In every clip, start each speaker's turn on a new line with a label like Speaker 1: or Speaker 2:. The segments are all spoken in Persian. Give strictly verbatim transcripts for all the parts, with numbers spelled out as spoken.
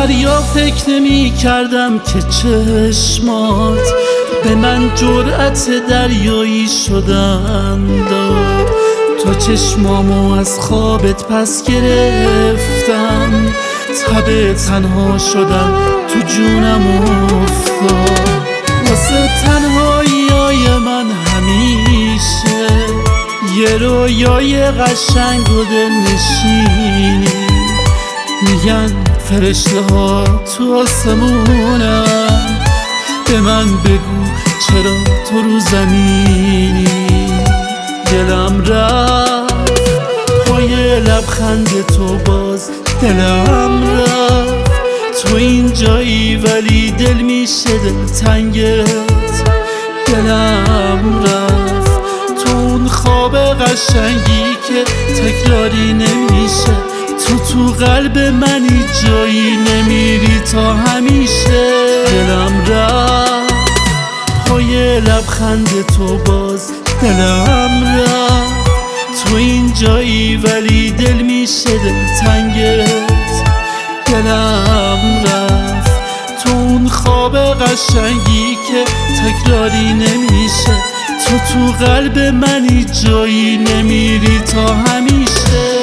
Speaker 1: دریا فکر نمی کردم که چشمات به من جرأت دریایی شدن داد. تا چشمامو از خوابت پس گرفتم، تب تنها شدن تو جونم افتاد. واسه تنهاییای من همیشه یه رویای قشنگ و دلنشینی. میگن فرشته ها تو آسمونن، به من بگو چرا تو رو زمینی. دلم رفت پای لبخند تو، باز دلم رفت. تو این جایی ولی دل میشه دلتنگت. دلم رفت تو اون خواب قشنگی که تکراری نمیشه. تو تو قلب منی جایی نمیری تا همیشه. دلم رفت پای لبخند تو، باز دلم رفت. تو این جایی ولی دل میشه دلتنگت. دلم رفت تو اون خواب قشنگی که تکراری نمیشه. تو تو قلب منی جایی نمیری تا همیشه.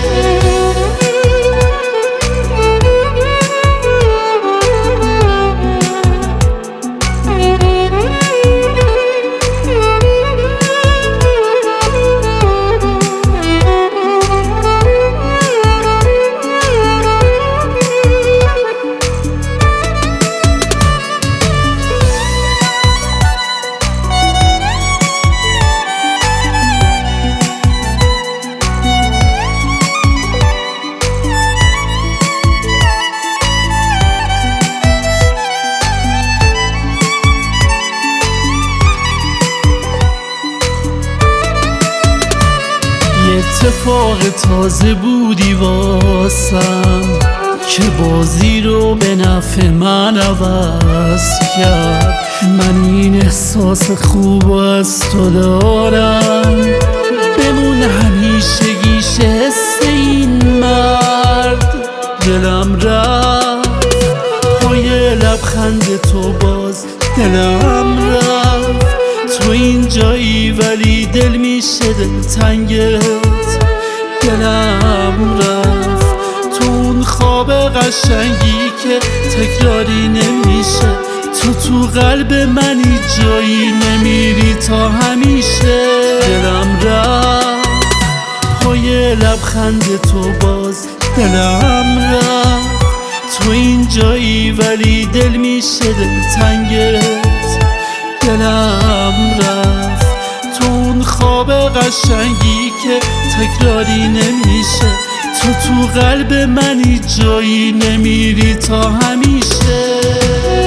Speaker 1: اتفاق تازه بودی واسم که بازی رو به نفع من عوض کرد. من این احساس خوب از تو دارم، بمون همیشگیش حس این مرد. دلم رفت پای لبخند تو، باز دلم رفت. تو این جایی ولی دل میشه دلتنگت. دلم رفت تو اون خواب قشنگی که تکراری نمیشه. تو تو قلب منی جایی نمیری تا همیشه. دلم رفت پای لبخند تو، باز دلم رفت. تو این جایی ولی دل میشه دلتنگت. دلم رفت تو اون خواب قشنگی که تکراری نمیشه. تو تو قلب منی جایی نمیری تا همیشه.